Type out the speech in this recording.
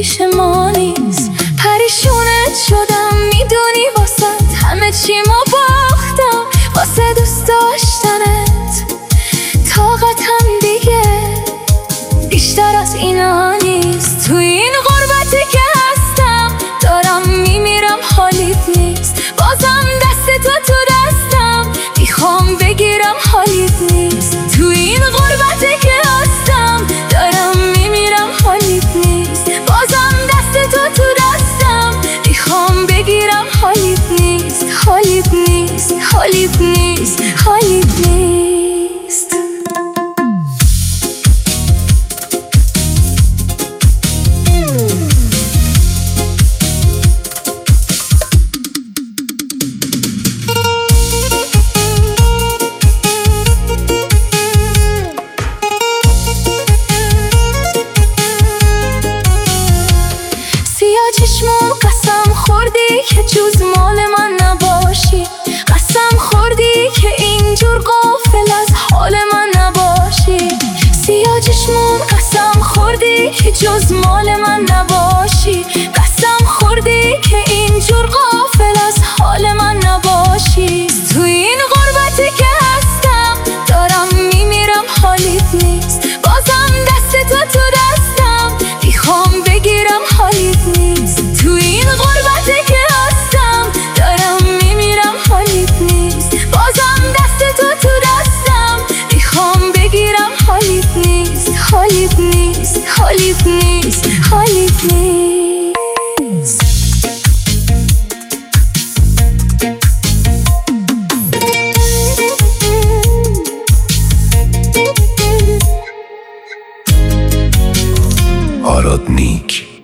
پیش ما نیست. پریشونت شدم میدونی واسه همه چیمو باختم، واسه دوست داشتنت طاقتم دیگه بیشتر از اینا نیست. تو این غربتی که هستم دارم میمیرم حالیت نیست. بازم دست تو دستم میخوام بگیرم حالیت نیست. تو این غربتی که هستم دارم میمیرم حالیت نیست. بازم دست تو دستم میخوام بگیرم حالیت نیست. حالیت نیست. حالیت نیست. حالیت نیست. چشمم قسم خوردی که جز مال من نباشی. قسم خوردی که اینجور غافل از حال من نباشی. سیاه چشمم قسم خوردی که جز مال من نباشی. قسم خوردی که اینجور غافل از حال من نباشی. تو این غربتی که هستم دارم میمیرم حالیت نیست. بازم دست تو دستم میخوام بگیرم حالیت نیست. تو این غربتی که هستم دارم میمیرم حالیت نیست. بازم دست تو دستم میخوام بگیرم حالیت نیست. حالیت نیست. حالیت نیست. حالیت نیست. آراد نیک.